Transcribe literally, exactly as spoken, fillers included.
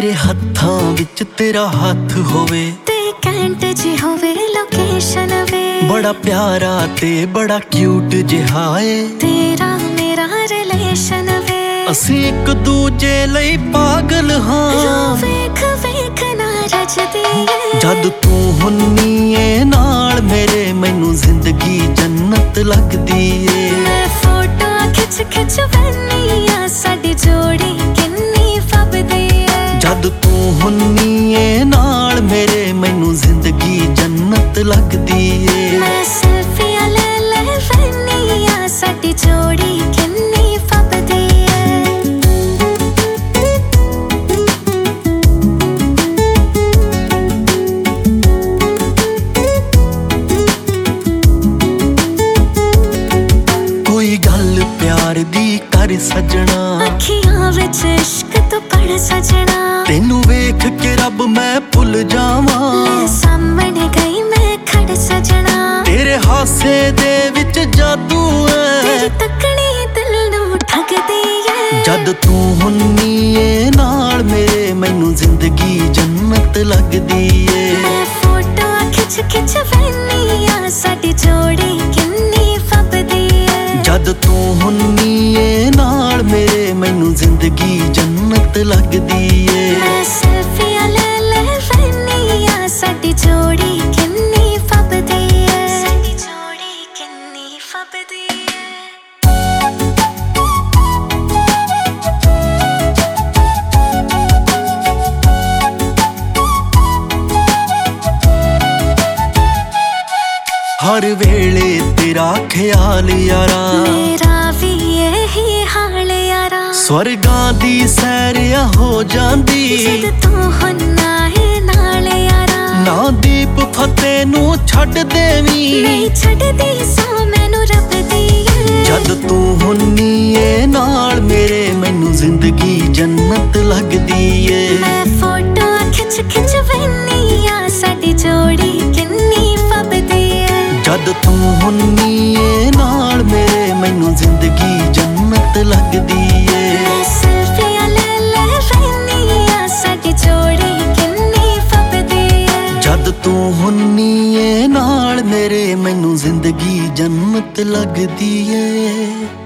ਮੇਰੇ ਹੱਥਾਂ ਵਿੱਚ ਤੇਰਾ ਹੱਥ ਹੋਵੇ ਤੇ ਕੈਂਟ ਜੀ ਹੋਵੇ ਲੋਕੇਸ਼ਨ ਵੇ ਬੜਾ ਪਿਆਰਾ ਤੇ ਬੜਾ ਕਿਊਟ ਜਿਹਾ ਏ ਤੇਰਾ ਮੇਰਾ ਰਿਲੇਸ਼ਨ ਵੇ ਅਸੀਂ ਇੱਕ ਦੂਜੇ ਲਈ ਪਾਗਲ ਹਾਂ ਵੇਖ ਵੇਖ ਨਾ ਰਜਦੀ ਏ ਜਦ ਤੂੰ ਹੁੰਨੀ ਏ ਨਾਲ ਮੇਰੇ ਮੈਨੂੰ ਜ਼ਿੰਦਗੀ ਜੰਨਤ ਲੱਗਦੀ ਏ ਮੈਂ ਫੋਟੋਆਂ ਖਿੱਚ ਖਿੱਚ ਵੈਨੀ ਆ ਸਾਡੀ ਜੋੜੀ ਕਿੰਨੀ ਫੱਬਦੀ ਏ ਜਦ ਤੂੰ ਹੁੰਨੀ ਏ ਨਾਲ ਮੇਰੇ ਮੈਨੂੰ ਜ਼ਿੰਦਗੀ ਜੰਨਤ ਲੱਗਦੀ ਏ ਮੈਂ ਸੈਲਫੀਆਂ ਲੈ ਲੈ ਵੈਨੀ ਆ ਸਾਡੀ ਜੋੜੀ ਕਿੰਨੀ ਫੱਬਦੀ ਏ ਕੋਈ ਗੱਲ ਪਿਆਰ ਦੀ ਕਰ ਸਜਣਾ ਅੱਖੀਆਂ ਵਿੱਚ ਇਸ਼ਕ ਤੂੰ ਪੜ ਸਜਣਾ ਤੈਨੂੰ ਵੇਖ ਕੇ ਰੱਬ ਮੈਂ ਭੁੱਲ ਜਾਵਾਂ ਸਾਹਮਣੇ ਗਈ ਮੈਂ ਖੜ ਸਜਣਾ ਤੇਰੇ ਹਾਸੇ ਦੇ ਵਿੱਚ ਜਾਦੂ ਤੇਰੀ ਐ ਤੱਕਣੀ ਦਿਲ ਨੂੰ ਠੱਗਦੀ ਏ ਜਦ ਤੂੰ ਹੁੰਨੀ ਏ ਨਾਲ ਮੇਰੇ ਮੈਨੂੰ ਜ਼ਿੰਦਗੀ ਜੰਨਤ ਲੱਗਦੀ ਏ ਮੈਂ ਫੋਟੋਆਂ ਖਿੱਚ ਖਿੱਚ ਵੈਨੀ ਆ ਸਾਡੀ ਜੋੜੀ ਕਿੰਨੀ ਫੱਬਦੀ ਏ ਜਦ ਤੂੰ ਹੁੰਨੀ ਏ ਨਾਲ ਮੇਰੇ ਮੈਨੂੰ ਜ਼ਿੰਦਗੀ ਜੰਨਤ ਲੱਗਦੀ ਏ ਮੈਂ ਸੈਲਫੀਆਂ ਲੈ ਲੈ ਵੈਨੀ ਆ ਸਾਡੀ ਜੋੜੀ ਕਿੰਨੀ ਫੱਬਦੀ ਏ ਸਾਡੀ ਜੋੜੀ ਕਿੰਨੀ ਫੱਬਦੀ ਏ ਹਰ ਵੇਲੇ ਤੇਰਾ ਖਿਆਲ ਯਾਰਾ ਮੇਰਾ ਵੀ ਇਹੀ ਹਾਲ ਯਾਰਾ ਸਵਰਗਾਂ ਦੀ ਸੈਰ ਆ ਹੋ ਜਾਂਦੀ ਜਦ ਤੂੰ ਹੁੰਨਾ ਏ ਨਾਲ ਯਾਰਾ ਨਾ ਦੀਪ ਫਤਿਹ ਨੂੰ ਛੱਡ ਦੇਵੀਂ ਨਹੀਂ ਛੱਡਦੀ ਸੋ ਮੈਨੂੰ ਰੱਬ ਦੀ ਏ ਜਦ ਤੂੰ ਹੁੰਨੀ ਏ ਨਾਲ ਮੇਰੇ ਮੈਨੂੰ ਜ਼ਿੰਦਗੀ ਜੰਨਤ ਲੱਗਦੀ ਏ ਮੈਂ ਫੋਟੋਆਂ ਖਿੱਚ ਖਿੱਚ ਵੈਨੀ ਆ ਸਾਡੀ ਜੋੜੀ ਕਿੰਨੀ ਫੱਬਦੀ ਏ ਜਦ ਤੂੰ ਹੁੰਨੀ ਏ ਨਾਲ ਮੇਰੇ ਮੈਨੂੰ ਜ਼ਿੰਦਗੀ ਜੰਨਤ ਲੱਗਦੀ ਏ ਮੈਂ ਸੈਲਫੀਆਂ ਲੈ ਲੈ ਵੈਨੀ ਆ ਸਾਡੀ ਜੋੜੀ ਕਿੰਨੀ ਫੱਬਦੀ ਏ ਜਦ ਤੂੰ ਹੁੰਨੀ ਏ ਨਾਲ ਮੇਰੇ ਮੈਨੂੰ ਜ਼ਿੰਦਗੀ ਜੰਨਤ ਲੱਗਦੀ ਏ।